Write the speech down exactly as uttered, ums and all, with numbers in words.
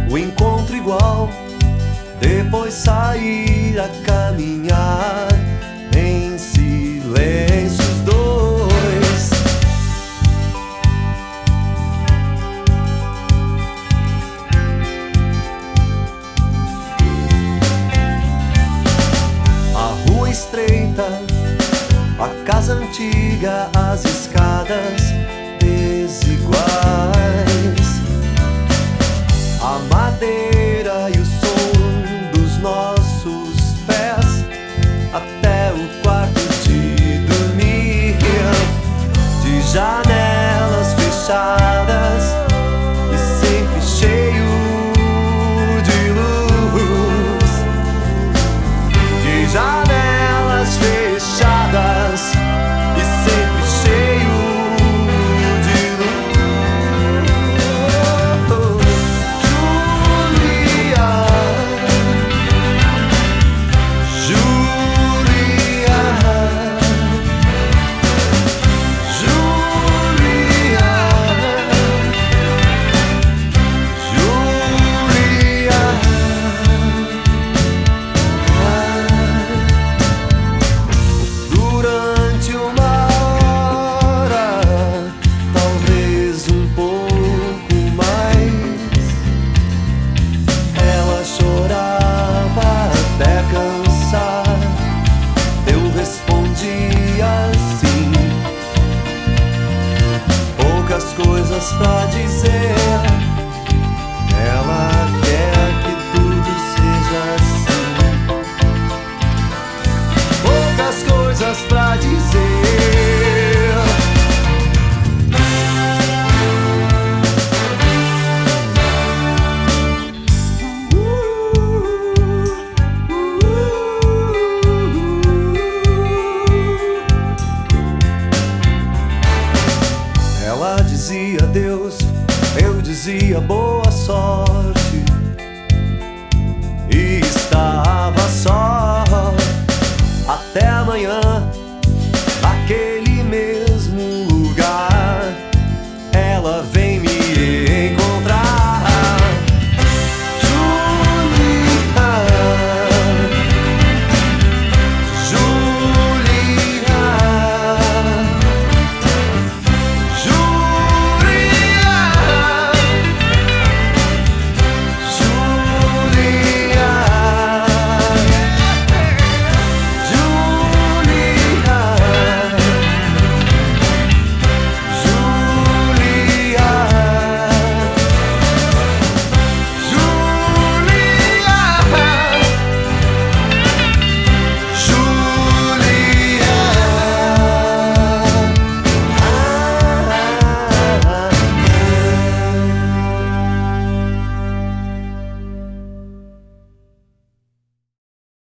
o encontro igual, depois sair a caminhar em silêncio os dois. A rua estreita, a casa antiga, as escadas desiguais, a madeira e o som dos nossos pés até o quarto de dormir, de janelas fechadas e sempre cheio de luz, de janelas fechadas e sempre cheio de luz. Julia, Julia, Julia, Julia. Durante uma hora, talvez um pouco mais, ela chorava até cansar. Eu respondi assim: poucas coisas pra dizer.